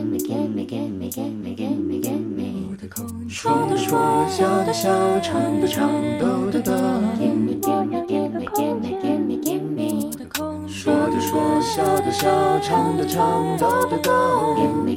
说的说，笑的笑，唱的唱，抖的抖。说的说，笑的笑，唱的唱，抖的抖。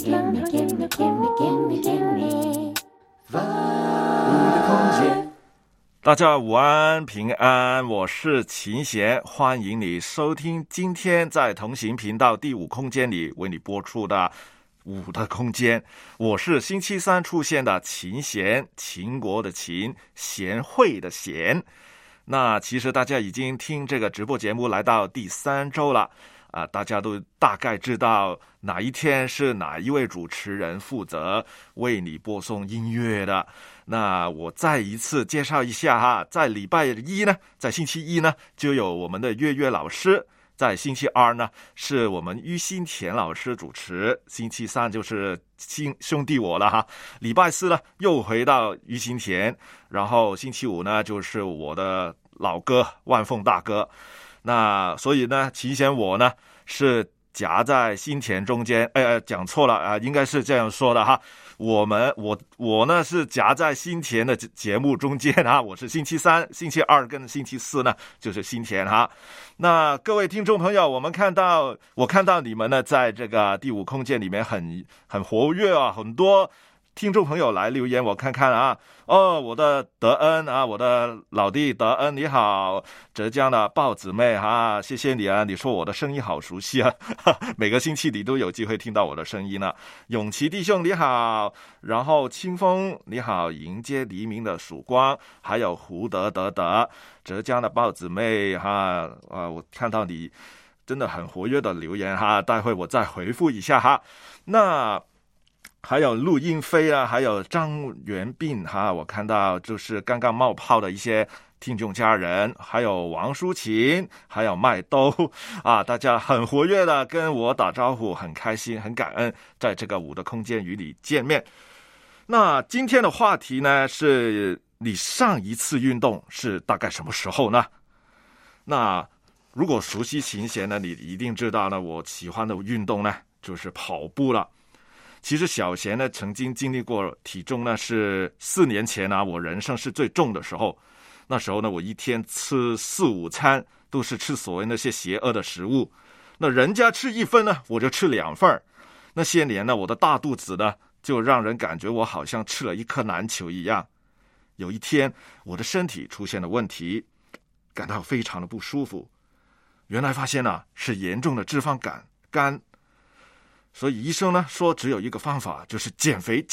大家午安平安，我是秦贤，欢迎你收听今天在同行频道第五空间里为你播出的五的空间。我是星期三出现的秦贤，秦国的秦，贤惠的贤。那其实大家已经听这个直播节目来到第3周了大家都大概知道哪一天是哪一位主持人负责为你播送音乐的。那我再一次介绍一下哈，在礼拜一呢，在星期一呢，就有我们的月月老师，在星期二呢，是我们于新田老师主持，星期三就是兄弟我了哈，礼拜四呢，又回到于新田，然后星期五呢，就是我的老哥万凤大哥。那所以呢，秦贤我呢是夹在新田中间，讲错了应该是这样说的哈。我呢是夹在新田的节目中间我是星期三、星期二跟星期四呢就是新田哈。那各位听众朋友，我看到你们呢在这个第五空间里面很活跃很多听众朋友来留言，我看看我的德恩我的老弟德恩你好，浙江的豹子妹谢谢你你说我的声音好熟悉每个星期你都有机会听到我的声音永琪弟兄你好，然后清风你好，迎接黎明的曙光，还有胡德浙江的豹子妹我看到你真的很活跃的留言待会我再回复一下那还有陆英飞还有张元斌我看到就是刚刚冒泡的一些听众家人，还有王淑琴，还有麦兜大家很活跃的跟我打招呼，很开心很感恩在这个五的空间与你见面。那今天的话题呢，是你上一次运动是大概什么时候呢？那如果熟悉秦贤呢，你一定知道呢，我喜欢的运动呢就是跑步了。其实小贤呢曾经经历过体重呢是4年前我人生是最重的时候，那时候呢我一天吃4-5餐都是吃所谓那些邪恶的食物，那人家吃1份呢我就吃2份，那些年呢我的大肚子呢就让人感觉我好像吃了一颗篮球一样。有一天我的身体出现了问题，感到非常的不舒服，原来发现是严重的脂肪肝，所以医生呢说只有一个方法，就是减肥。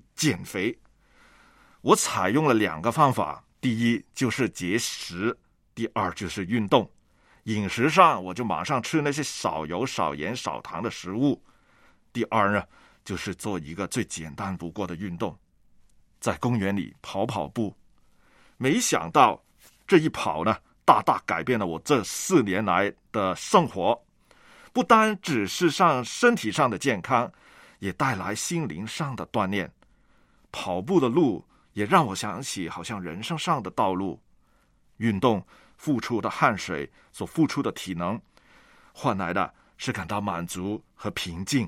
我采用了2个方法，第一就是节食，第二就是运动。饮食上我就马上吃那些少油少盐少糖的食物，第二呢就是做一个最简单不过的运动，在公园里跑步。没想到这一跑呢大大改变了我这4年来的生活，不单只是身体上的健康，也带来心灵上的锻炼。跑步的路也让我想起好像人生上的道路，运动付出的汗水所付出的体能，换来的是感到满足和平静。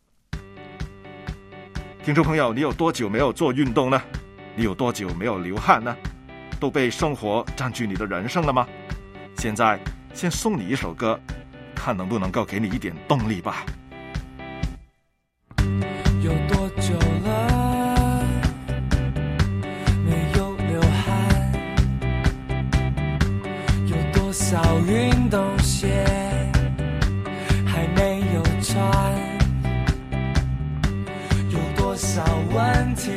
听众朋友，你有多久没有做运动呢？你有多久没有流汗呢？都被生活占据你的人生了吗？现在先送你一首歌，看能不能够给你一点动力吧。 有多久了没有流汗？有多少运动鞋还没有穿？有多少问题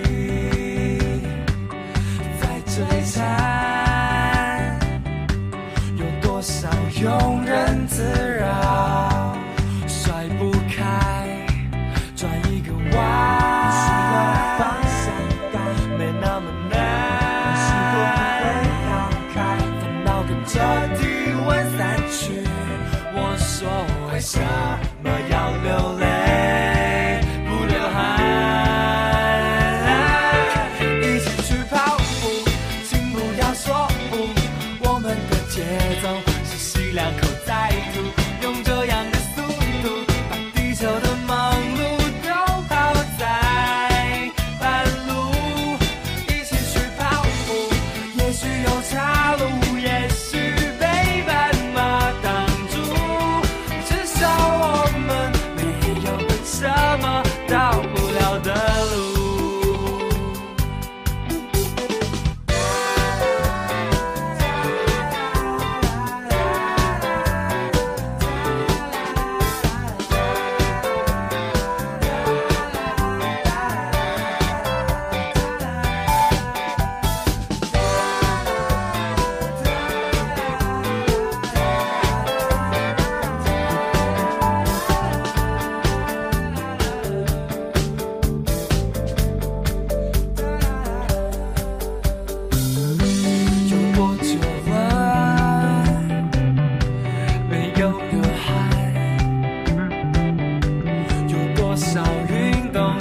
在追缠？有多少庸人自扰，甩不开，转一个弯，需要方向感，没那么难，是否不会放开，烦恼跟着体温散去。我说为什么要流泪不流汗？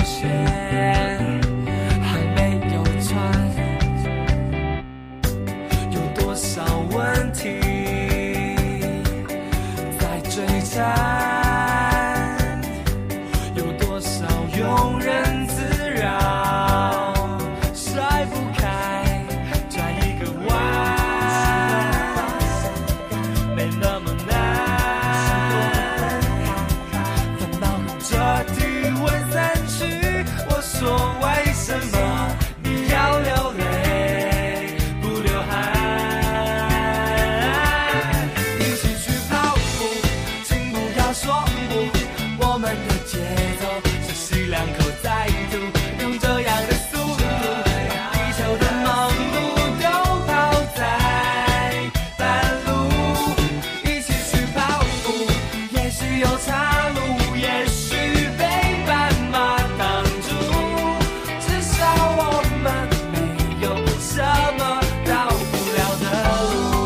线还没有穿，有多少问题在追战，有多少庸人自扰，甩不开转一个弯，没那么难。烦恼跟着体温散去，我说为什么你要流泪不流汗？一起去跑步，请不要说不，我们的节奏是吸两口再吐，用这样的速度，地球的忙碌都跑在半路。一起去跑步，也许有岔路，也许被斑马挡住，至少我们没有什么到不了的路。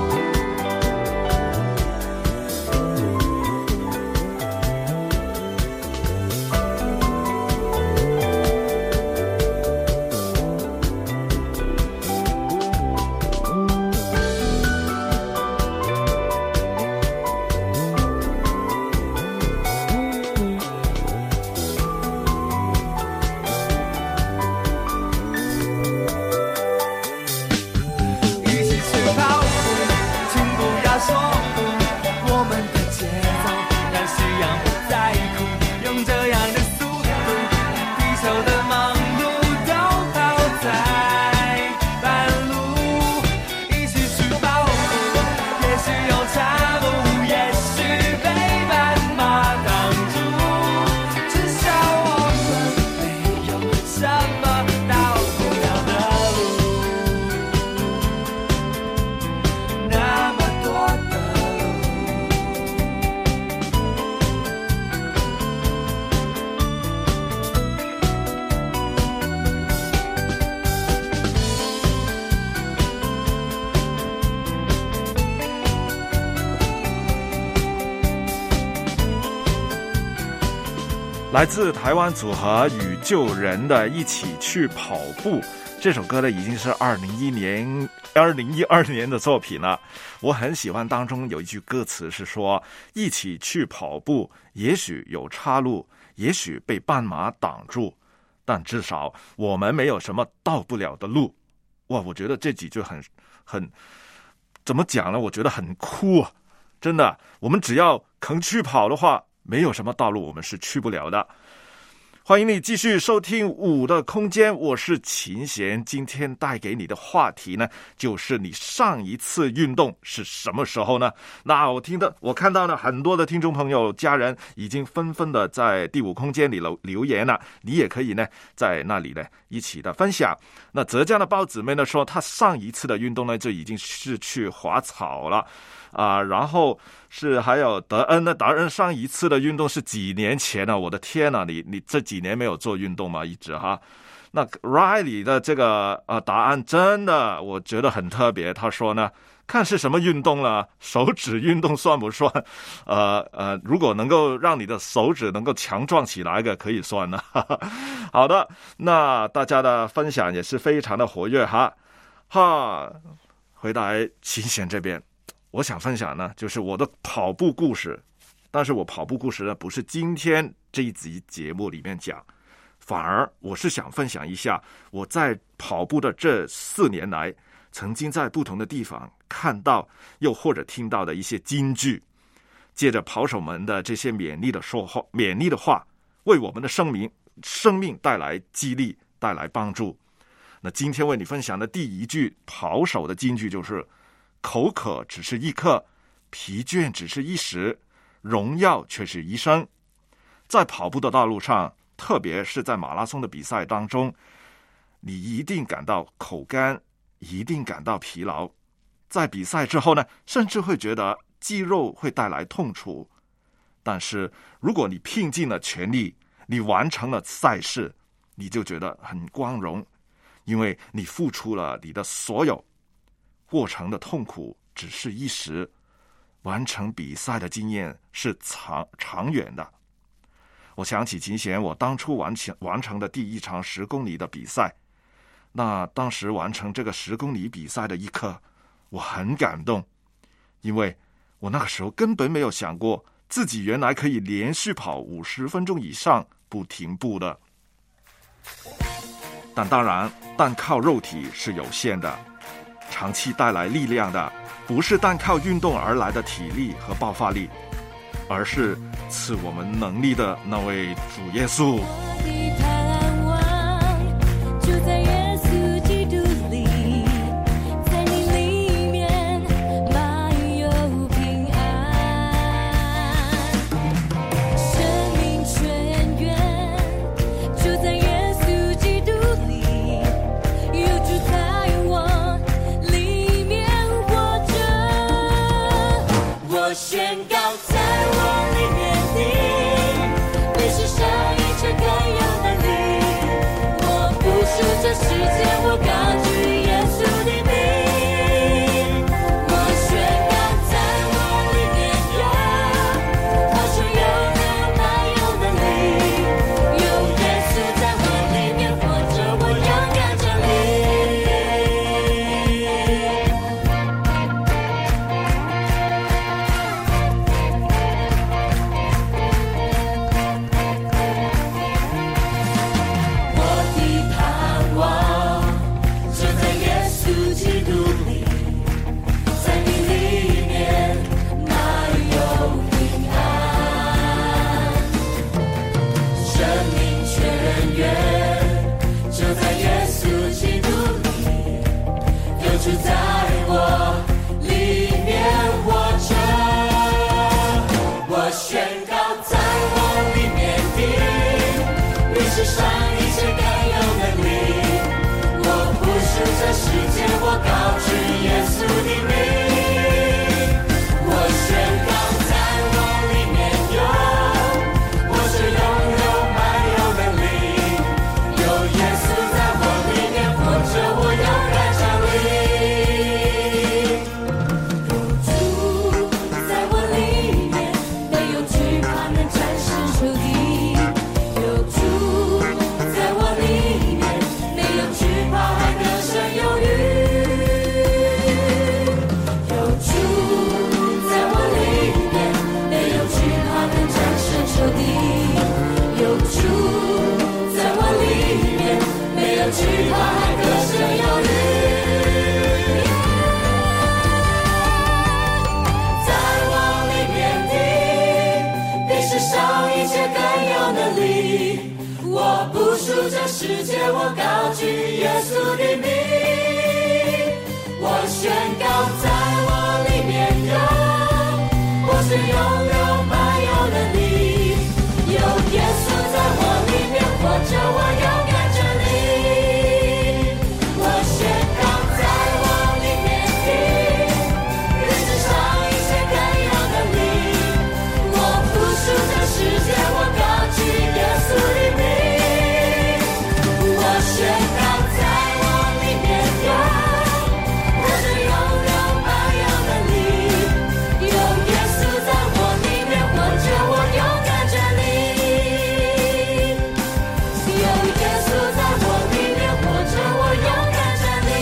一起去跑步，请不要说不，我们的节奏让夕阳不再哭，用这样的速度，地球的忙碌都跑在半路。一起去跑步，也许有岔路，也许被斑马挡住，至少我们没有什么到不了的路。那么多的来自台湾组合宇宙人的一起去跑步，这首歌呢已经是2012年的作品了。我很喜欢当中有一句歌词是说，一起去跑步，也许有岔路，也许被斑马挡住，但至少我们没有什么到不了的路。哇，我觉得这几句很怎么讲呢，我觉得很酷啊，真的，我们只要肯去跑的话，没有什么道路我们是去不了的。欢迎你继续收听五的空间，我是秦贤。今天带给你的话题呢，就是你上一次运动是什么时候呢？那我看到呢，很多的听众朋友家人已经纷纷的在第五空间里留言了，你也可以呢在那里呢一起的分享。那浙江的包姊妹呢说，她上一次的运动呢就已经是去滑草了然后是还有德恩呢，德恩上一次的运动是几年前呢？我的天哪，你这几年没有做运动吗？一直哈。那 Riley 的这个答案真的我觉得很特别，他说呢，看是什么运动了，手指运动算不算？如果能够让你的手指能够强壮起来的，可以算了。好的，那大家的分享也是非常的活跃哈。回来秦贤这边。我想分享呢，就是我的跑步故事，但是我跑步故事呢，不是今天这一集节目里面讲，反而我是想分享一下我在跑步的这4年来，曾经在不同的地方看到又或者听到的一些金句，借着跑手们的这些勉励的话，为我们的生命带来激励，带来帮助。那今天为你分享的第一句跑手的金句就是，口渴只是一刻，疲倦只是一时，荣耀却是一生。在跑步的道路上，特别是在马拉松的比赛当中，你一定感到口干，一定感到疲劳，在比赛之后呢，甚至会觉得肌肉会带来痛楚。但是如果你拼尽了全力，你完成了赛事，你就觉得很光荣，因为你付出了你的所有，过程的痛苦只是一时，完成比赛的经验是长远的。 我想起秦贤我当初完成的第一场10公里的比赛。那当时完成这个10公里比赛的一刻，我很感动，因为我那个时候根本没有想过自己原来可以连续跑50分钟以上不停步的。但当然，单靠肉体是有限的，长期带来力量的不是单靠运动而来的体力和爆发力，而是赐我们能力的那位主耶稣。 世界我高举耶稣的名，我宣告在我里面有，我是拥有满有能力，有耶稣在我里面活着，我勇敢站立，我宣告在我里面的，比世上一切更有能力，我不输这世界，我高举耶稣的名，宣告在我里面有，我是拥有满有能力，有耶稣在我里面活着，我勇敢站立，有耶稣在我里面活着，我勇敢站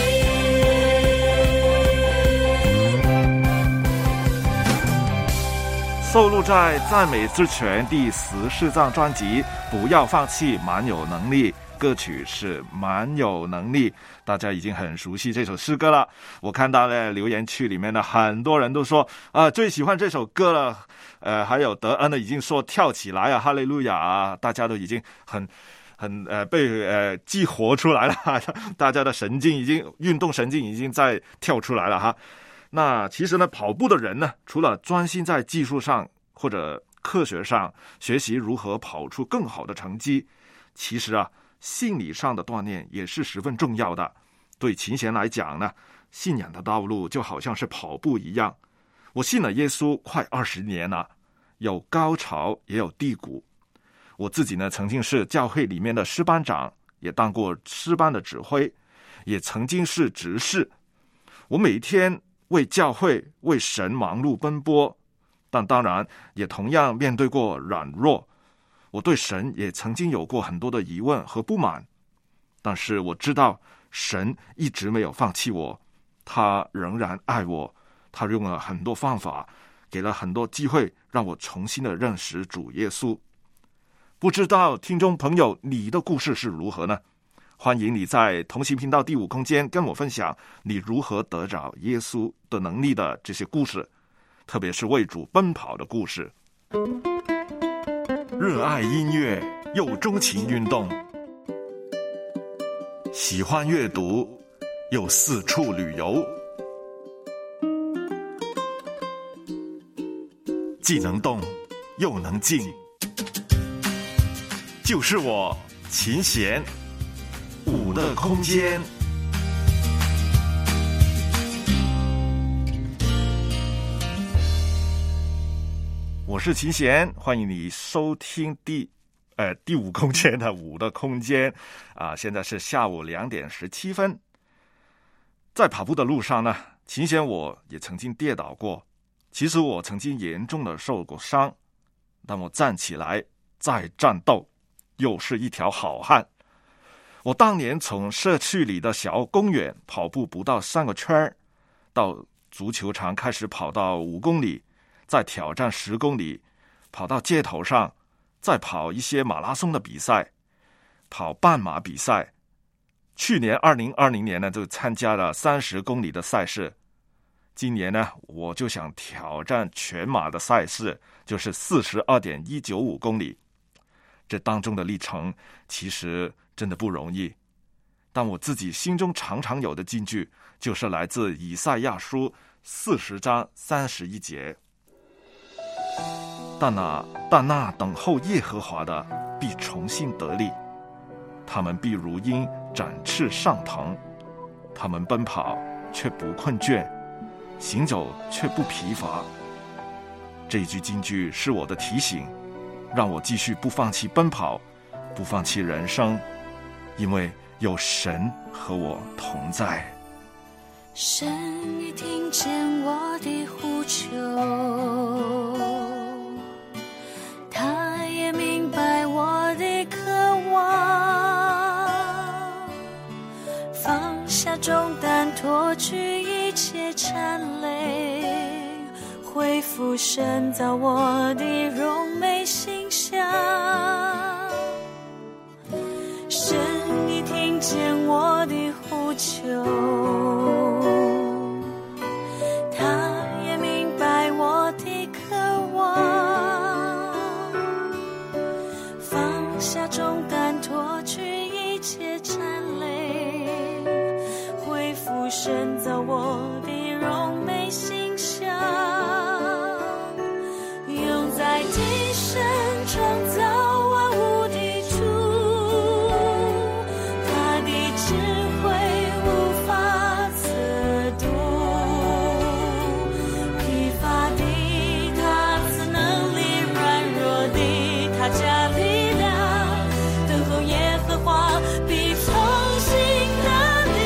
立。 收录在《赞美之泉》第14张专辑《不要放弃，满有能力》。歌曲是蛮有能力，大家已经很熟悉这首诗歌了。我看到了留言区里面的很多人都说最喜欢这首歌了。还有德恩的已经说跳起来啊，哈利路亚啊，大家都已经很被激活出来了，大家的神经已经运动神经已经在跳出来了哈。那其实呢，跑步的人呢，除了专心在技术上或者科学上学习如何跑出更好的成绩，其实心理上的锻炼也是十分重要的。对秦贤来讲呢，信仰的道路就好像是跑步一样。我信了耶稣快20年了，有高潮也有低谷。我自己呢，曾经是教会里面的诗班长，也当过诗班的指挥，也曾经是执事。我每天为教会为神忙碌奔波，但当然也同样面对过软弱。 我对神也曾经有过很多的疑问和不满，但是我知道神一直没有放弃我，他仍然爱我，他用了很多方法，给了很多机会让我重新的认识主耶稣。不知道听众朋友你的故事是如何呢？欢迎你在同行频道第5空间跟我分享你如何得着耶稣的能力的这些故事，特别是为主奔跑的故事。热爱音乐又钟情运动，喜欢阅读又四处旅游，既能动又能静，就是我琴弦5的空间。我是琴弦，欢迎你收听第5空间的5的空间现在是下午2点17分。在跑步的路上呢，琴弦我也曾经跌倒过，其实我曾经严重的受过伤，但我站起来再战斗，又是一条好汉。我当年从社区里的小公园跑步不到3个圈，到足球场开始跑到5公里，再挑战10公里，跑到街头上，再跑一些马拉松的比赛，跑半马比赛。去年2020年呢，就参加了30公里的赛事。今年呢，我就想挑战全马的赛事，就是 42.195 公里。这当中的历程其实真的不容易，但我自己心中常常有的金句，就是来自以赛亚书40章31节。但那等候耶和华的必重新得力，他们必如鹰展翅上腾，他们奔跑却不困倦，行走却不疲乏。这一句金句是我的提醒，让我继续不放弃奔跑，不放弃人生，因为有神和我同在。 神已听见我的呼求，他也明白我的渴望，放下重担，脱去一切缠累，恢复神造我的荣美形象。神已听见我的呼求，重担脱去一切缠累，恢复神造我的荣美形象，用在地神创造万物的主，他的智慧无法测度，疲乏的他赐能力，软弱的他加力，必重新得力，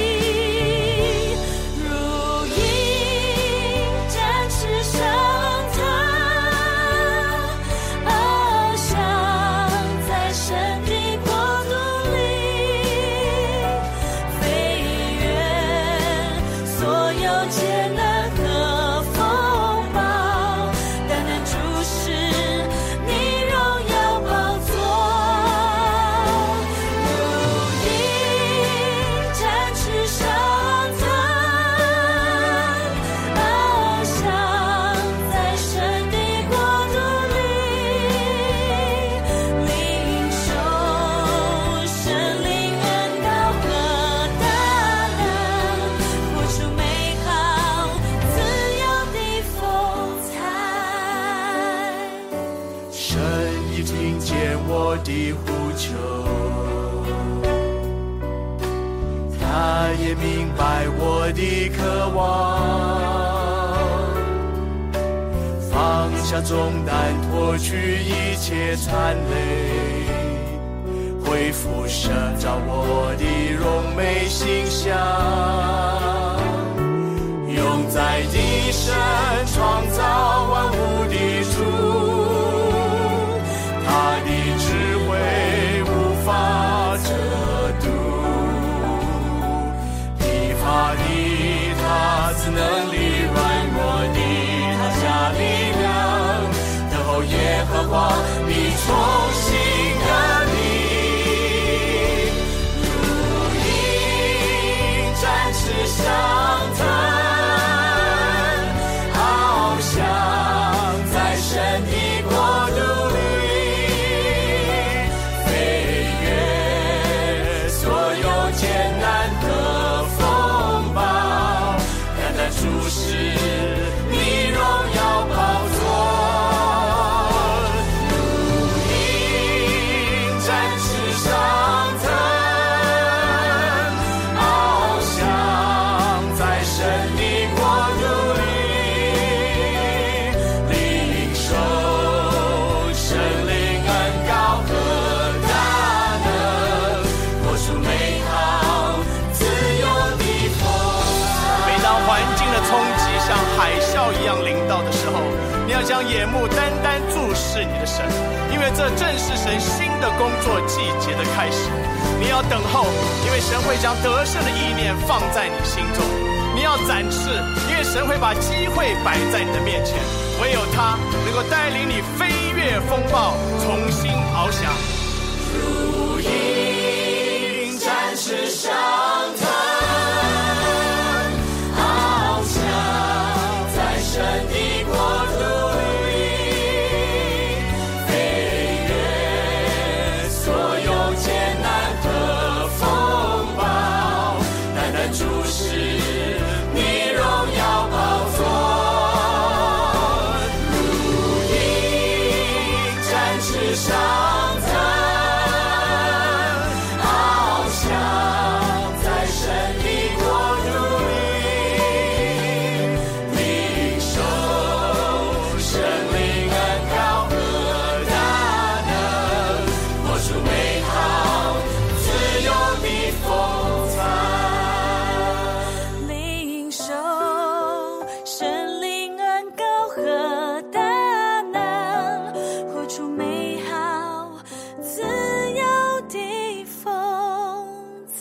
如鹰展翅上腾，翱翔在神的国度里，飞越所有艰难和风暴，单单注视你荣耀宝座。我的呼求，他也明白我的渴望，放下重担，脱去一切残累，恢复神造我的荣美形象，用在地神创造万物的主，他的上腾，翱翔在神的国度里，领受神灵恩膏和大能，活出美好自由的风采。 每当环境的冲击像海啸一样临到的时候，你要将眼目单单注视你的神，因为这正是神新的工作季节的开始。你要等候，因为神会将得胜的意念放在你心中。你要展翅，因为神会把机会摆在你的面前，唯有他能够带领你飞越风暴，重新翱翔。 如鹰展翅上腾，翱翔在神的国度里，飞越所有艰难和风暴，单单注视你荣耀宝座。如鹰展翅上腾，翱翔在神的国度里，领受神灵恩膏和大能，活出美好自由的风采。 领受神灵恩膏和大能，活出美好自由的风采。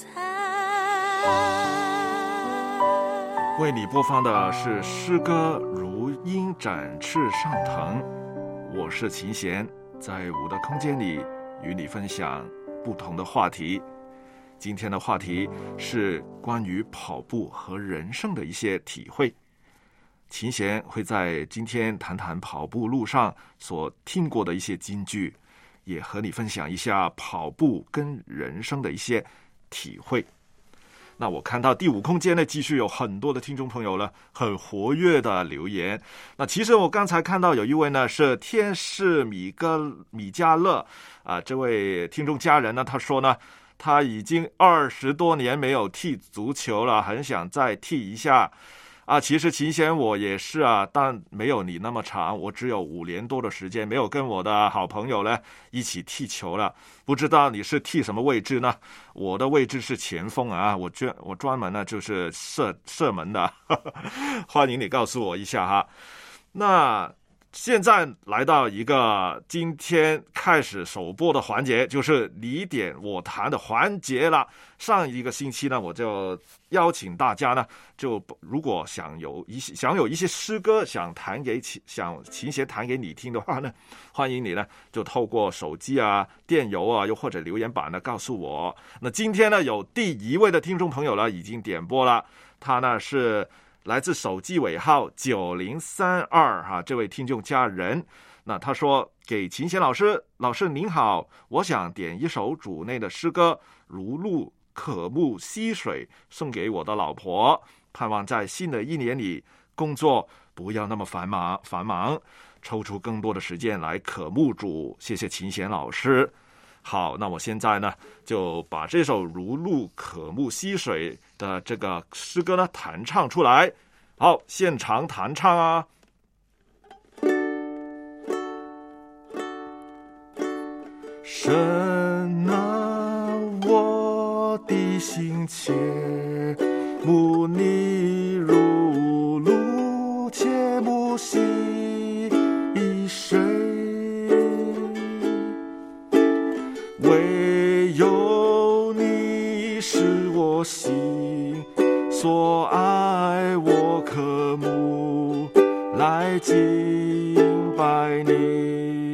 为你播放的是诗歌《如鹰展翅上腾》，我是秦贤，在我的空间里与你分享不同的话题。今天的话题是关于跑步和人生的一些体会。秦贤会在今天谈谈跑步路上所听过的一些金句，也和你分享一下跑步跟人生的一些体会。那我看到第五空间呢，继续有很多的听众朋友呢，很活跃的留言。那其实我刚才看到有一位呢是天使米加勒这位听众家人呢，他说呢，他已经20多年没有踢足球了，很想再踢一下。其实秦贤我也是但没有你那么长，我只有5年多的时间没有跟我的好朋友呢一起踢球了。不知道你是踢什么位置呢？我的位置是前锋我专门呢就是射门的欢迎你告诉我一下哈。那现在来到一个今天开始首播的环节，就是你点我弹的环节了。上一个星期呢，我就邀请大家呢，就如果想有一些诗歌想琴弦弹给你听的话呢，欢迎你呢就透过手机电邮又或者留言板呢告诉我。那今天呢有第一位的听众朋友呢已经点播了，他呢是来自手机尾号9032这位听众家人。那他说，给琴弦老师您好，我想点一首主内的诗歌《如露渴慕溪水》，送给我的老婆，盼望在新的一年里工作不要那么繁忙，抽出更多的时间来渴慕主。谢谢琴弦老师。好，那我现在呢就把这首如露渴慕溪水的这个诗歌呢弹唱出来。好，现场弹唱神我的心切慕你如露切慕溪水，唯有你是我心所爱，我渴慕来敬拜你。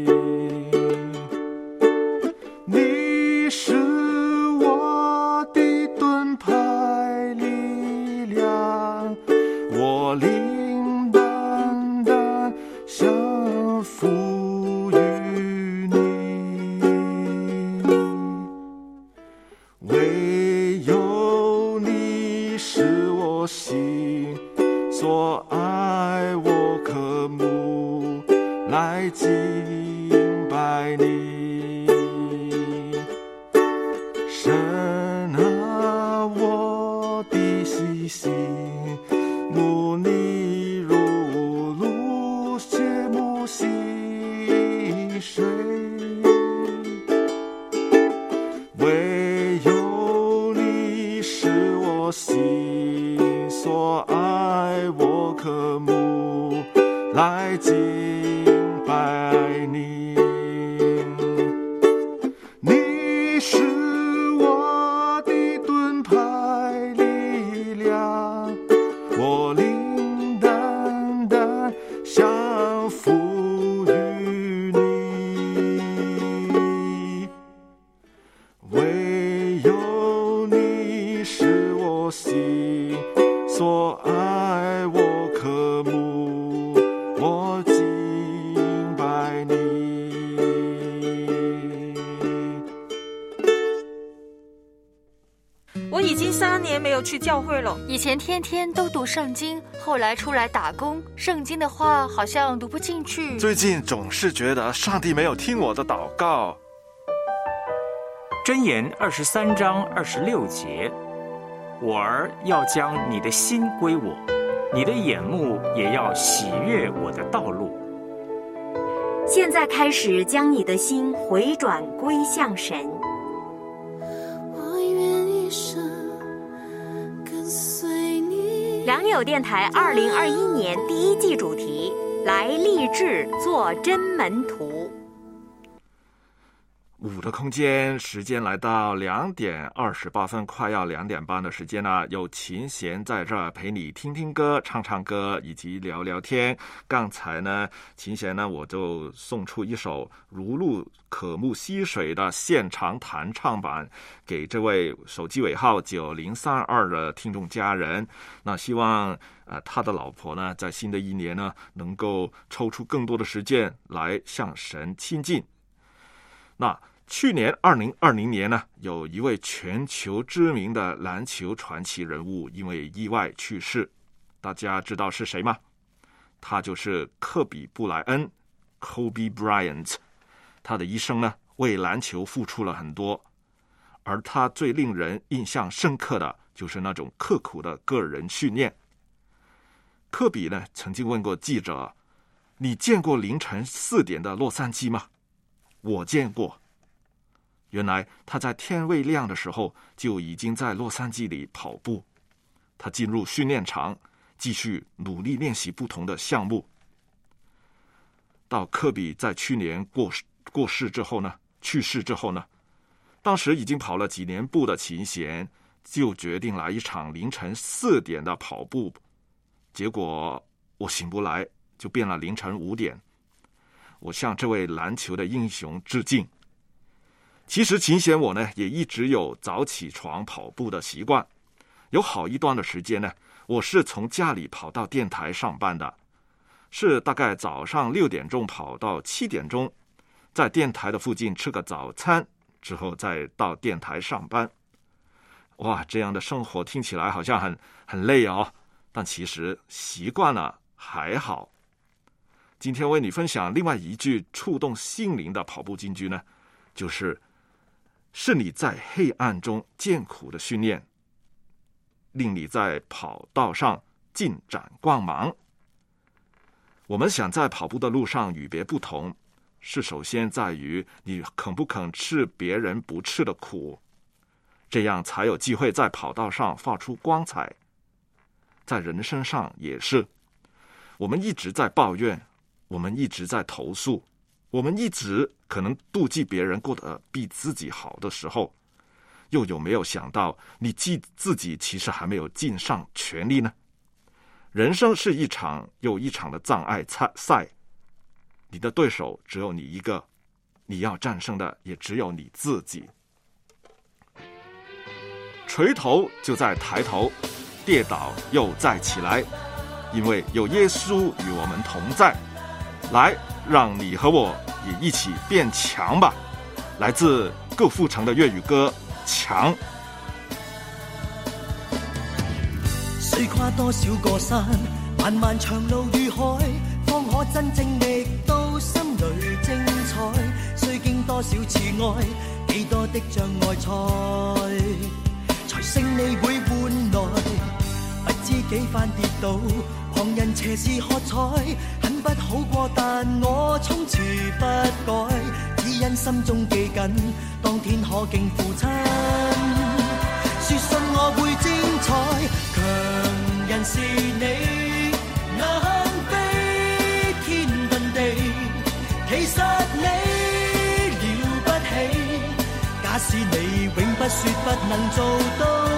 你是我的盾牌力量，我灵单单降服于你，唯有你是我心所爱，我渴慕来敬拜你。 神啊，我的信心，慕你如露切慕溪水，唯有你是我心所爱，我渴慕来敬拜你。你是我的盾牌力量，我灵单单降服于你，唯有你是我心所爱，我渴慕我敬拜你。 我已经3年没有去教会了。 以前天天都读圣经，后来出来打工，圣经的话好像读不进去。 最近总是觉得上帝没有听我的祷告。 箴言23章26节，我儿要将你的心归我，你的眼目也要喜悦我的道路。 现在开始将你的心回转归向神。 我愿一生跟随你。 良友电台2021年第1季主题：来立志做真门徒。 5的空间，时间来到2点28分，快要2点半的时间了。有琴弦在这儿陪你听听歌、唱唱歌以及聊聊天。刚才呢，琴弦呢我就送出一首如露渴慕溪水的现场弹唱版给这位手机尾号9032的听众家人。那希望他的老婆呢，在新的一年呢，能够抽出更多的时间来向神亲近。那去年2020年呢，有一位全球知名的篮球传奇人物因为意外去世，大家知道是谁吗？他就是科比布莱恩 Kobe Bryant。 他的一生呢，为篮球付出了很多，而他最令人印象深刻的就是那种刻苦的个人训练。科比呢，曾经问过记者，你见过凌晨4点的洛杉矶吗？我见过。原来他在天未亮的时候就已经在洛杉矶里跑步，他进入训练场，继续努力练习不同的项目。到科比在去年去世之后呢，当时已经跑了几年步的琴弦就决定来一场凌晨4点的跑步，结果我醒不来，就变了凌晨5点。我向这位篮球的英雄致敬。其实琴弦我呢，也一直有早起床跑步的习惯。有好一段的时间呢，我是从家里跑到电台上班的，是大概早上6点钟跑到7点钟，在电台的附近吃个早餐之后再到电台上班。哇，这样的生活听起来好像很累哦，但其实习惯了还好。今天为你分享另外一句触动心灵的跑步金句呢，是你在黑暗中艰苦的训练，令你在跑道上尽展光芒。我们想在跑步的路上与别不同，是首先在于你肯不肯吃别人不吃的苦，这样才有机会在跑道上发出光彩。在人生上也是，我们一直在抱怨，我们一直在投诉，我们一直可能妒忌别人过得比自己好的时候，又有没有想到你自己其实还没有尽上全力呢？人生是一场又一场的障碍赛，你的对手只有你一个，你要战胜的也只有你自己。垂头就在抬头，跌倒又再起来，因为有耶稣与我们同在。来，让你和我也一起变强吧。来自郭富城的粤语歌《强》。 需跨多少個山，漫漫長路與海，方可真正覓到心裏精彩。需經多少次愛，幾幾多的障礙才勝利會換來，不知幾番跌倒，旁人斜視喝彩，很不好過，但我從此不改，只因心中記緊當天可敬父親，說信我會精彩，強人是你，能飛天遁地，其實你了不起，假使你永不說不能做到，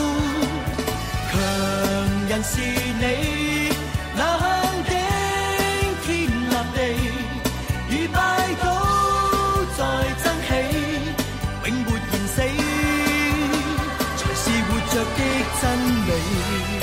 強人是你，能頂天立地，與拜倒再爭起，永沒言死，才是活着的真理。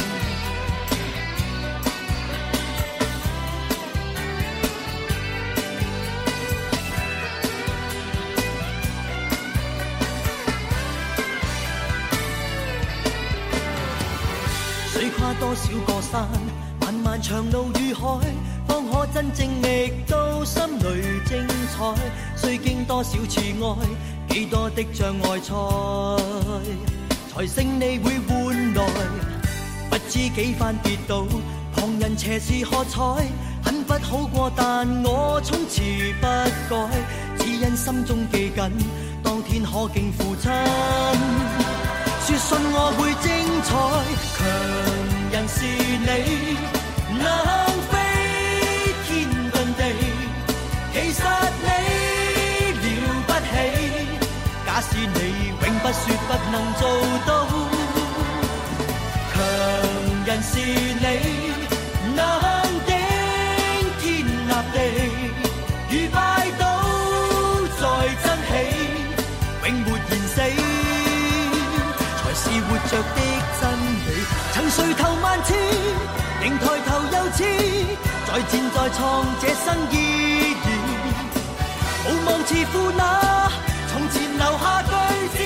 水跨多少個山，漫漫長路與海，方可真正覓到心裏精彩。須經多少次愛，幾多的障礙才勝利會換來。不知幾番跌倒，旁人斜視喝彩，很不好過，但我從此不改，只因心中記緊當天可敬父親。說信我會精彩，強人是你，能飛天遁地，其實你了不起，假使你永不說不能做到，強人是你，能頂天立地，與拜倒再爭起，永沒言死，是活着的真理，曾垂頭萬次，仍抬頭又似，再戰再創這生意義，無望似負那從前留下句子，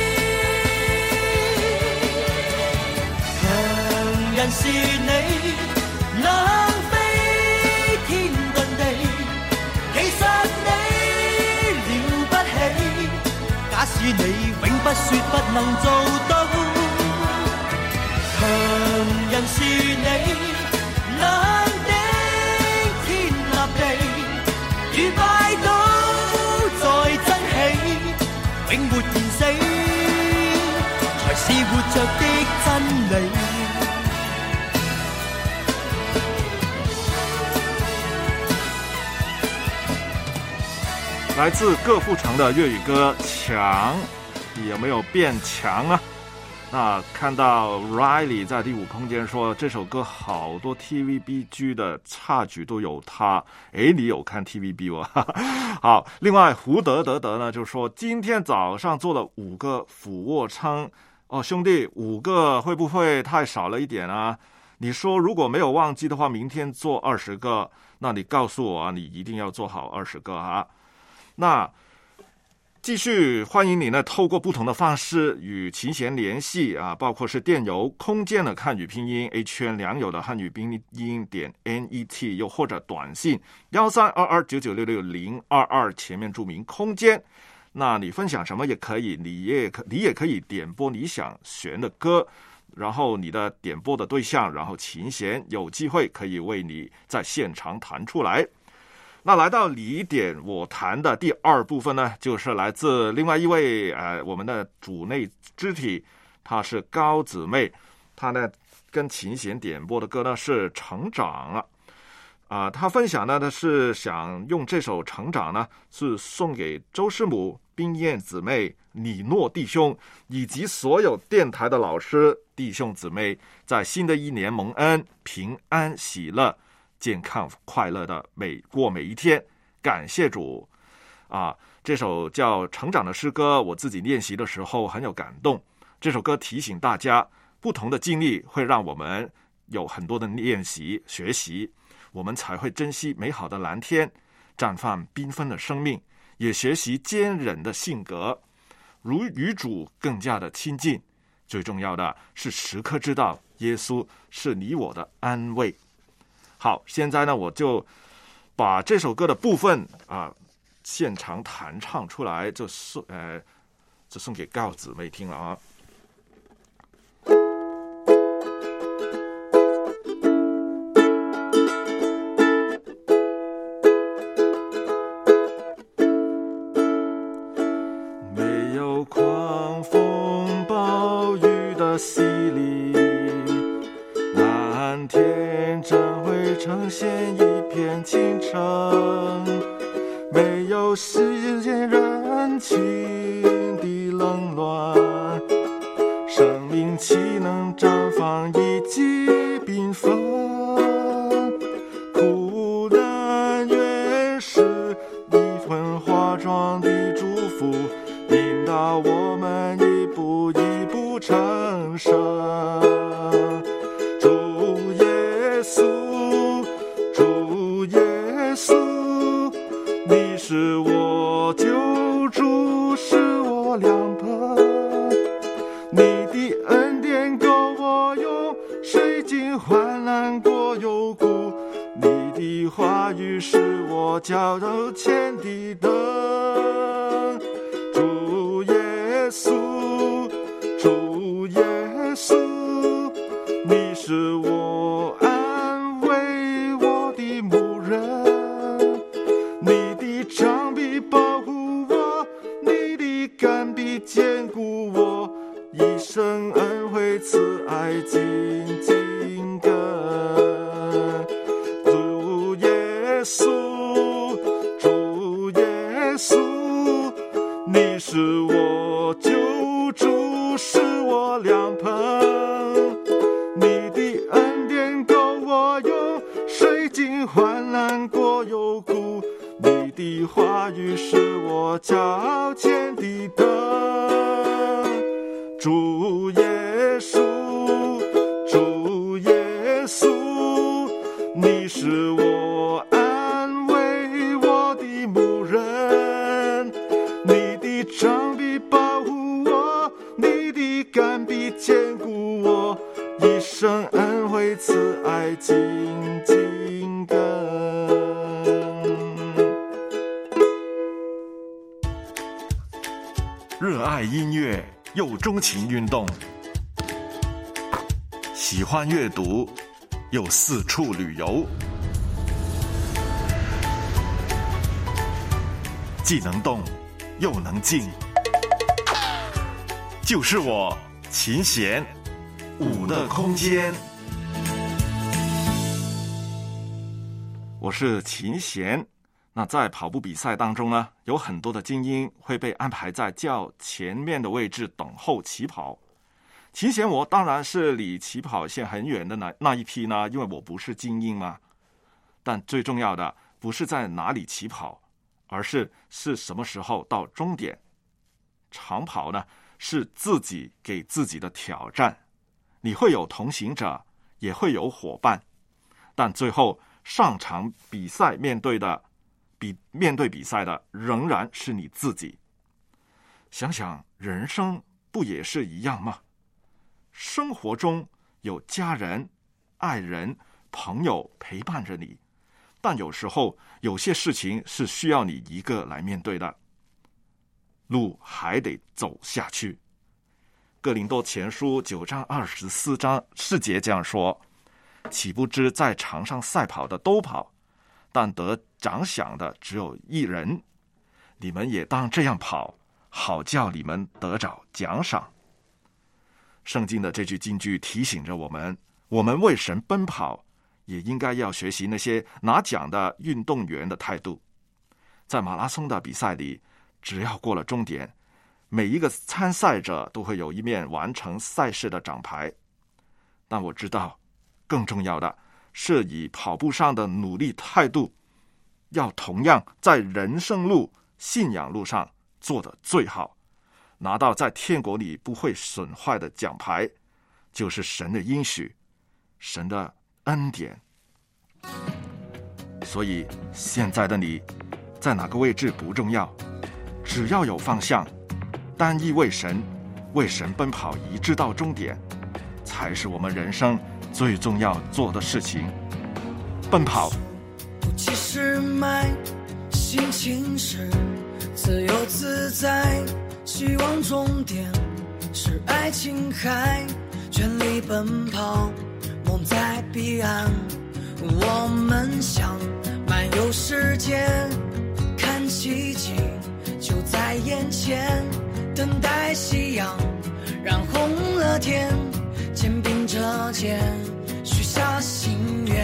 強人是你，能飛天遁地，其實你了不起，假使你永不說不能做到，強人是你，能頂天立地，與拜倒再爭起，永沒言死，才是活着的真理。 来自各富城的粤语歌《强》，你有没有变强啊？那看到 Riley 在第五空间说这首歌好多 TVB 的插曲都有他，诶，你有看 TVB 吗？好，另外胡德呢就说今天早上做了5个俯卧撑，哦，兄弟，5个会不会太少了一点啊？你说如果没有忘记的话，明天做20个，那你告诉我啊，你一定要做好20个啊。那继续欢迎你呢，透过不同的方式与琴弦联系啊，包括是电邮空间的汉语拼音 HN 良友的汉语拼音点 NET， 又或者短信1322996622前面注明空间。那你分享什么也可以，你也可以点播你想选的歌，然后你的点播的对象，然后琴弦有机会可以为你在现场弹出来。那来到你点我弹的第2部分呢，就是来自另外一位我们的主内肢体，她是高姊妹，她呢跟琴弦点播的歌呢是《成长》啊，她分享的是想用这首《成长》呢是送给周师母、冰燕姊妹、李诺弟兄以及所有电台的老师弟兄姊妹，在新的一年蒙恩、平安、喜乐、健康快乐的过每一天，感谢主啊！这首叫《成长》的诗歌，我自己练习的时候很有感动。这首歌提醒大家，不同的经历会让我们有很多的练习、学习，我们才会珍惜美好的蓝天，绽放缤纷的生命，也学习坚韧的性格，与主更加的亲近。最重要的是时刻知道耶稣是你我的安慰。好，现在呢，我就把这首歌的部分现场弹唱出来，就是这送给高姊妹听了啊。 没有狂风暴雨的洗礼，蓝天怎会呈现一片清澈？没有世间人情的冷暖，生命岂能绽放一季缤纷？苦难原是一份化妆的祝福，引导我们一步一步成圣。主耶稣，主耶稣，你是我救主，是我良朋。你的恩典够我用，水尽患难过幽谷。你的话语是我脚前的灯。主耶稣，主耶稣，你是我安慰我的牧人。你的杖臂保护我，你的竿臂坚固我，一生恩惠慈爱紧紧跟。主耶稣，主耶稣，你是我救主，是我良朋。你的恩典够我用，水尽患难过幽谷。你的话语是我脚前的灯。主耶稣，主耶稣，你是我安慰我的牧人。你的杖臂保护我，你的竿臂坚固我，一生恩惠慈爱紧紧跟。 热爱音乐又钟情运动，喜欢阅读又四处旅游，既能动又能静，就是我琴弦舞的空间。我是琴弦。那在跑步比赛当中呢，有很多的精英会被安排在较前面的位置等候起跑。琴弦我当然是离起跑线很远的那一批呢，因为我不是精英嘛。但最重要的不是在哪里起跑，而是什么时候到终点。长跑呢，是自己给自己的挑战，你会有同行者，也会有伙伴，但最后上场比赛面对比赛的仍然是你自己。想想人生不也是一样吗？生活中有家人、爱人、朋友陪伴着你，但有时候有些事情是需要你一个来面对的，路还得走下去。哥林多前书9章24节这样说：岂不知在场上赛跑的都跑，但得奖赏的只有一人，你们也当这样跑，好叫你们得着奖赏。圣经的这句金句提醒着我们为神奔跑，也应该要学习那些拿奖的运动员的态度。在马拉松的比赛里，只要过了终点，每一个参赛者都会有一面完成赛事的奖牌。但我知道，更重要的是以跑步上的努力态度，要同样在人生路、信仰路上做得最好，拿到在天国里不会损坏的奖牌，就是神的应许，神的恩典。所以现在的你在哪个位置不重要，只要有方向，单一为神奔跑，一直到终点，才是我们人生最重要做的事情。奔跑不计时脉，心情是自由自在， 希望终点是爱琴海，全力奔跑，梦在彼岸。我们想漫游世界，看奇迹就在眼前，等待夕阳染红了天，肩并着肩许下心愿。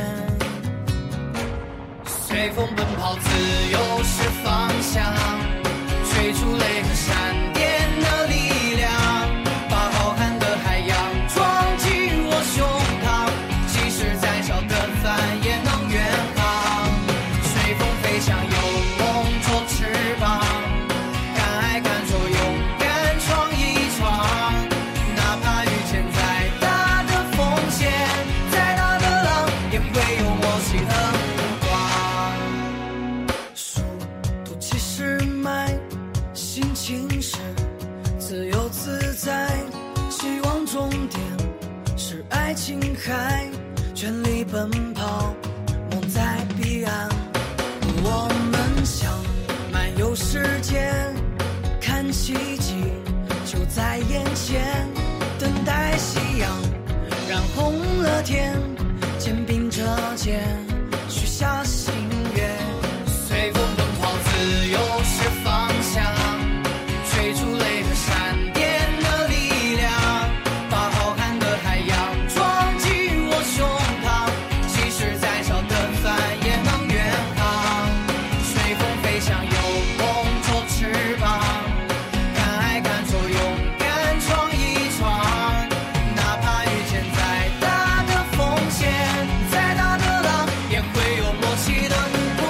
随风奔跑，自由是方向，吹出雷和闪电的力量，把浩瀚的海洋装进我胸膛，即使再小的帆也能远航。随风飞翔，有梦做翅膀，敢爱敢做，勇敢闯一闯，哪怕遇见再大的风险，再大的浪，也会有默契的目光。速度70迈，心情是自由自在，希望终点是爱琴海，全力奔跑，梦在彼岸。我们想漫游世界，看奇迹就在眼前，等待夕阳染红了天，肩并着肩许下心愿。随风奔跑，自由是方向，吹出雷和闪电的力量，把浩瀚的海洋装进我胸膛，即使再小的帆也能远航。随风飞翔，有梦做翅膀，敢爱敢做，勇敢闯一闯，哪怕遇见再大的风险，再大的浪，也会有默契的目光。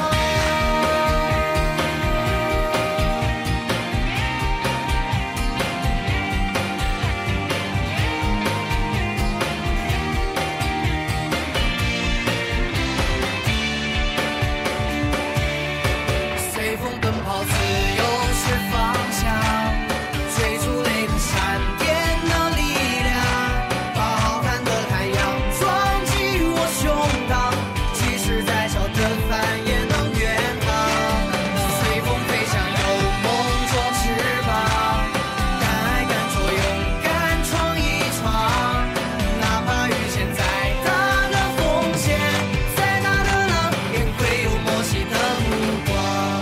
随风奔跑，自由是方向，吹出雷和闪电的力量，把浩瀚的海洋装进我胸膛，即使再小的帆也能远航。随风飞翔，有梦做翅膀，敢爱敢做，勇敢闯一闯，哪怕遇见再大的风险，再大的浪，也会有默契的目光。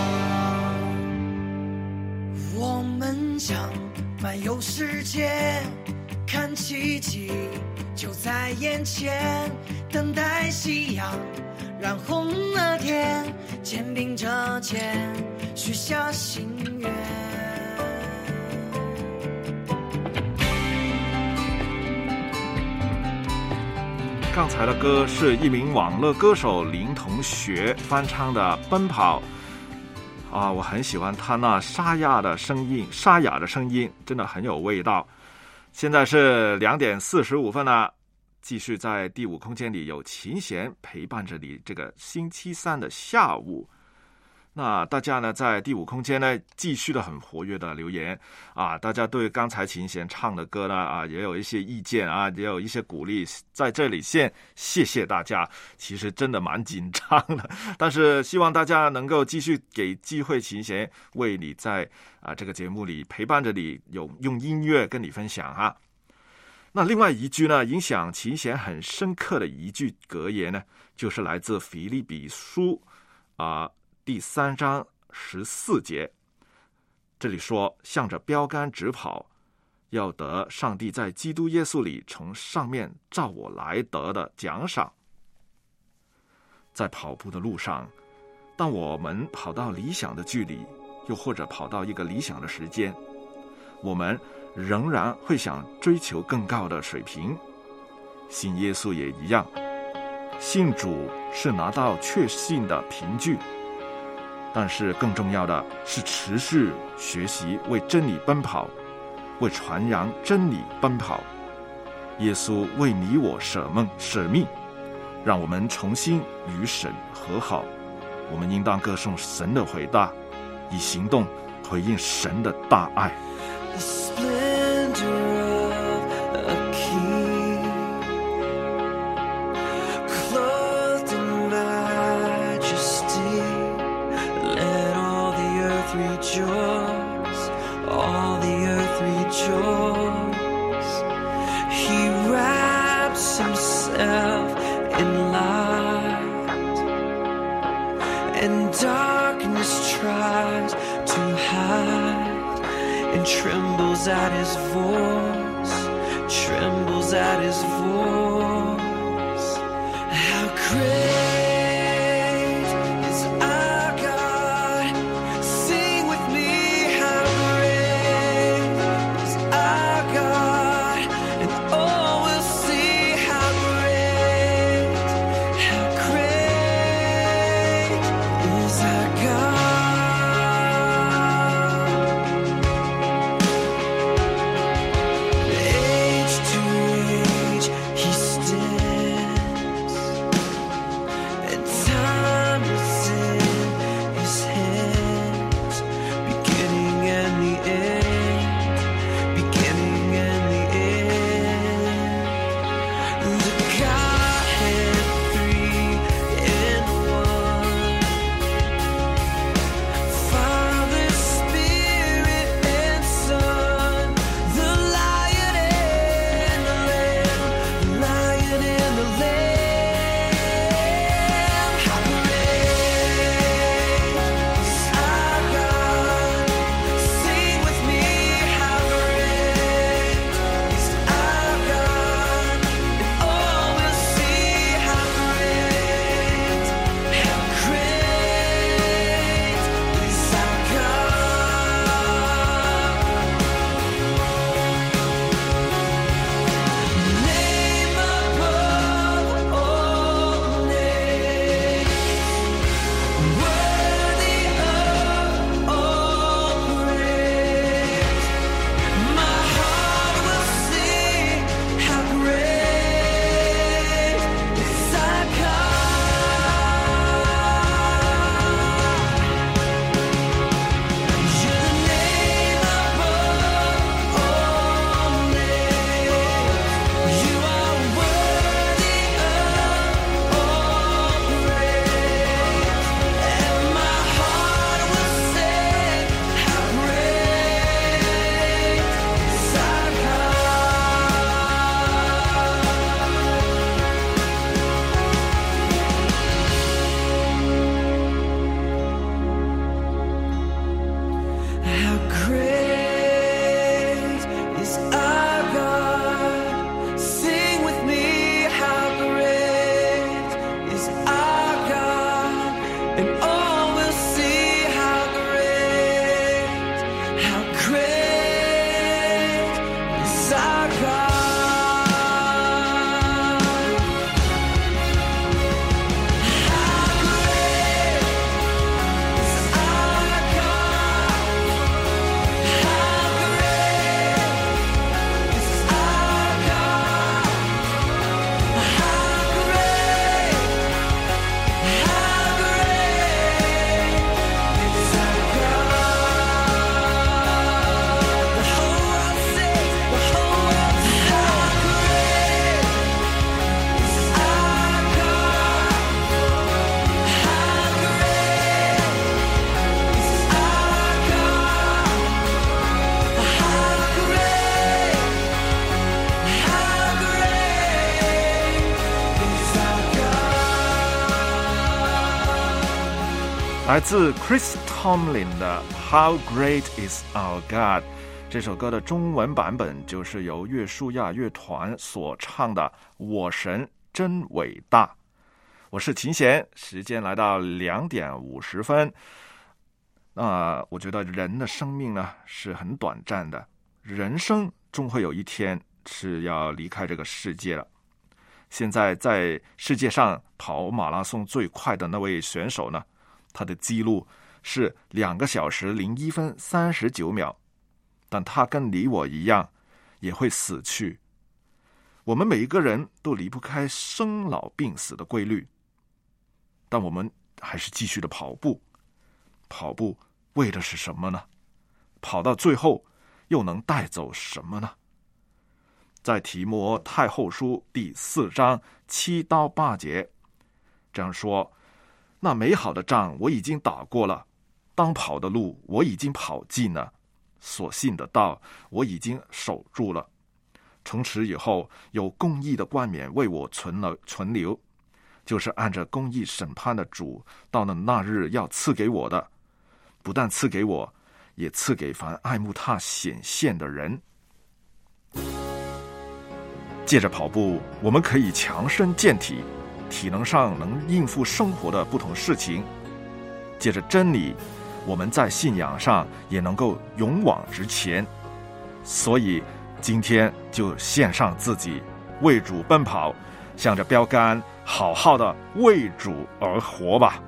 我们想漫游世界，看奇迹就在眼前，等待夕阳染红了天，肩并着肩许下心愿。 刚才的歌是一名网络歌手林同学翻唱的《奔跑》啊，我很喜欢他那沙哑的声音，真的很有味道。现在是2点45分了，继续在第五空间里有琴弦陪伴着你这个星期三的下午。那大家呢在第五空间呢继续的很活跃的留言啊，大家对刚才琴弦唱的歌呢啊也有一些意见啊，也有一些鼓励，在这里先谢谢大家。其实真的蛮紧张的，但是希望大家能够继续给机会琴弦为你在这个节目里陪伴着你，用音乐跟你分享哈。那另外一句呢，影响琴弦很深刻的一句格言呢，就是来自腓立比书第3章14节，这里说向着标杆直跑，要得上帝在基督耶稣里从上面照我来得的奖赏。在跑步的路上，当我们跑到理想的距离，又或者跑到一个理想的时间，我们仍然会想追求更高的水平。信耶稣也一样，信主是拿到确信的凭据，但是更重要的是持续学习，为真理奔跑，为传扬真理奔跑。耶稣为你我舍命，让我们重新与神和好。我们应当歌颂神的伟大，以行动回应神的大爱。 The splendor of a king, clothed in majesty, let all the earth rejoice. All and trembles at his voice, trembles at his voice. How great is our God. Sing with me, how great is our God. And all will see how great is our God. Age to age he stands, and time is in his hands. Beginning and the end, beginning and the end. The Godhead three in one, Father, Spirit, and Son. The Lion and the Lamb, the Lion and the Lamb. How great is our God. Sing with me, how great is our God. And all will see how great is our God. Name above all names, worthy of all praise. My heart will sing how great is our God. Your name above all names, you are worthy of all praise. And my heart will sing how great is our God. How great is our God. Sing with me, how great is our God. And all will see how great is our God. How great is our God. How great is our God. How great is our God. The whole world sings, the whole world sings. How great is our God. How great is our God. How great is our God. 来自 Chris Tomlin 的 How Great Is Our God， 这首歌的中文版本就是由约书亚乐团所唱的我神真伟大。我是秦贤，时间来到2点50分。我觉得人的生命呢是很短暂的，人生终会有一天是要离开这个世界了。现在在世界上跑马拉松最快的那位选手呢，他的记录是2个小时01分39秒，但他跟你我一样也会死去。我们每一个人都离不开生老病死的规律，但我们还是继续的跑步。跑步为的是什么呢？跑到最后又能带走什么呢？在提摩太后书第4章7到8节这样说：那美好的仗我已经打过了，当跑的路我已经跑尽了，所信的道我已经守住了。从此以后，有公义的冠冕为我存留，就是按着公义审判的主到了那日要赐给我的，不但赐给我， 也赐给凡爱慕他显现的人。借着跑步，我们可以强身健体，体能上能应付生活的不同事情。借着真理，我们在信仰上也能够勇往直前。所以今天就献上自己，为主奔跑，向着标杆好好的为主而活吧。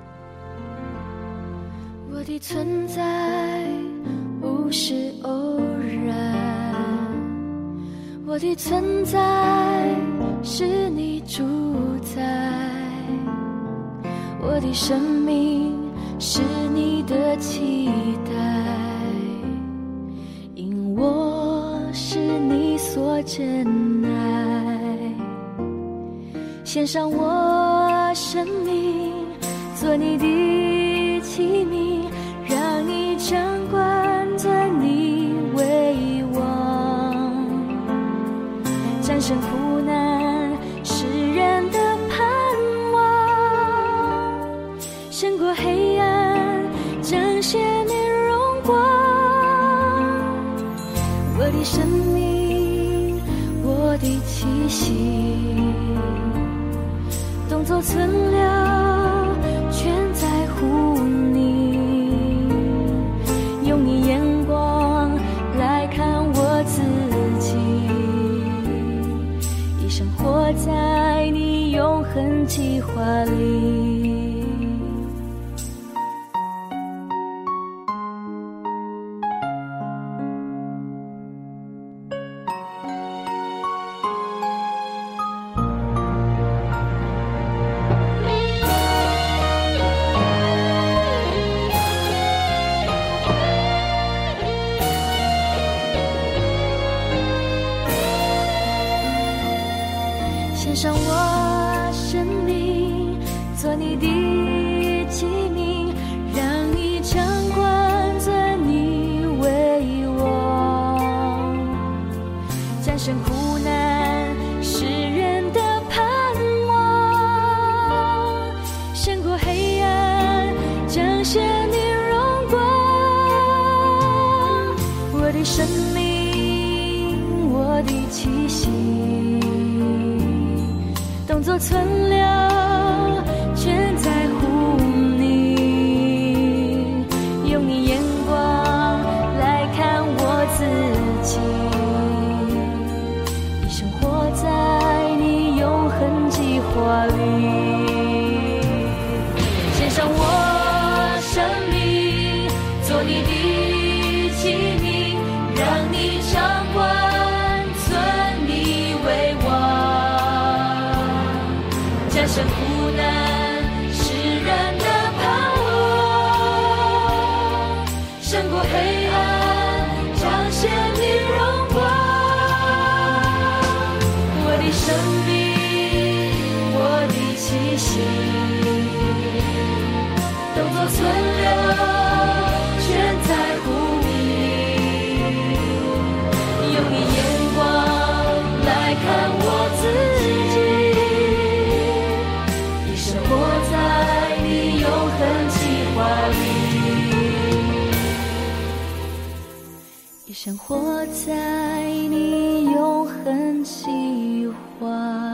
我的存在不是偶然，我的存在是你主宰，我的生命是你的期待，因我是你所珍爱，献上我生命做你的器皿，让你掌管，尊你为王，战胜苦难世人的盼望，胜过黑暗，彰显你荣光。我的生命，我的气息，动作存留全在乎你，用你眼光来看我自己，一生活在你永恒计划里。献上我生命做你的器皿，让你掌管，尊你为王，战胜苦难世人的盼望，胜过黑暗，彰显你荣光。我的生命，我的气息，动作存留全在乎你，用你眼光来看我自己，一生活在你永恒计划里。献上我生命做你的器皿，让你掌管，尊你为王，战胜苦难世人的盼望，胜过黑暗，彰显你荣光。我的生命，我的气息，动作存留全在乎你，用你眼光来看我自己，活在你永恒计划里，一生活在你永恒计划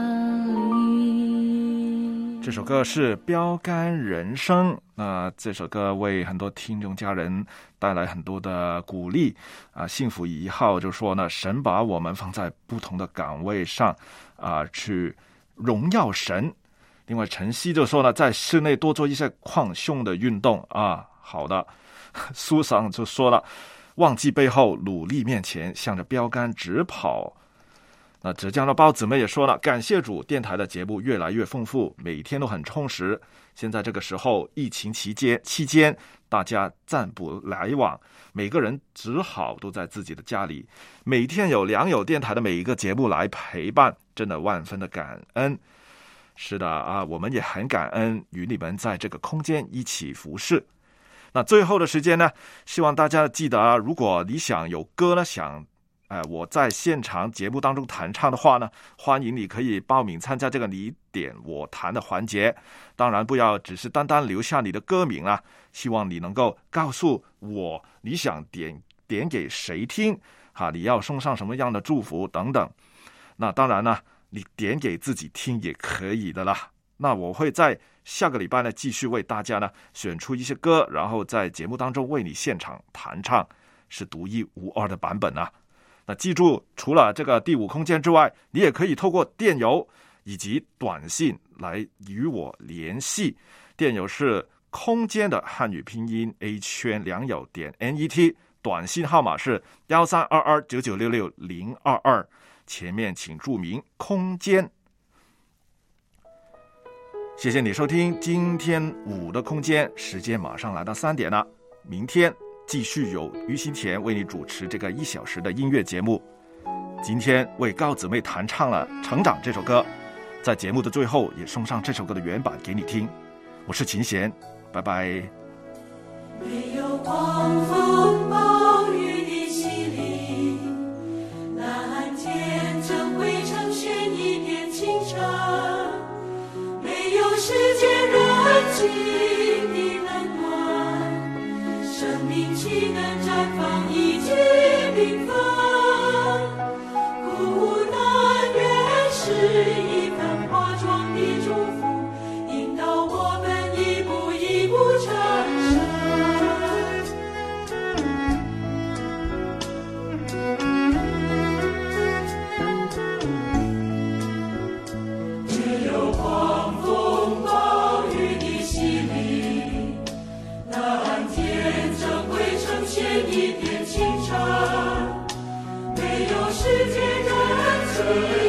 里。 这首歌是标杆人生，这首歌为很多听众家人带来很多的鼓励啊。幸福1号就说呢，神把我们放在不同的岗位上去荣耀神。另外晨曦就说呢，在室内多做一些抗胸的运动啊。好的，苏桑就说了，忘记背后，努力面前，向着标杆直跑。那浙江的包姊妹也说了，感谢主，电台的节目越来越丰富，每天都很充实。现在这个时候，疫情期间大家暂不来往，每个人只好都在自己的家里，每天有良友电台的每一个节目来陪伴，真的万分的感恩。是的我们也很感恩与你们在这个空间一起服侍。那最后的时间呢，希望大家记得如果你想有歌呢，想我在现场节目当中弹唱的话呢，欢迎你可以报名参加这个你点我弹的环节。当然不要只是单单留下你的歌名啊，希望你能够告诉我你想点给谁听你要送上什么样的祝福等等。那当然呢，你点给自己听也可以的啦。那我会在下个礼拜呢继续为大家呢选出一些歌，然后在节目当中为你现场弹唱，是独一无二的版本啊。那记住，除了这个第五空间之外，你也可以透过电邮以及短信来与我联系。电邮是空间的汉语拼音 a_2有.net， 短信号码是132299660022，前面请注明空间。谢谢你收听今天5的空间，时间马上来到3点了，明天继续有于心田为你主持这个1小时的音乐节目。今天为高姊妹弹唱了《成长》这首歌，在节目的最后也送上这首歌的原版给你听。我是秦贤，拜拜。 没有狂风暴雨的洗礼，蓝天怎会呈现一片清澈？没有世间人情的冷暖，生命岂能绽放一句缤纷？孤单原是一份化妆的祝福，引导我们一步一步成神。没有狂风暴雨的洗礼，蓝天怎会呈现一片清澈？没有世界人情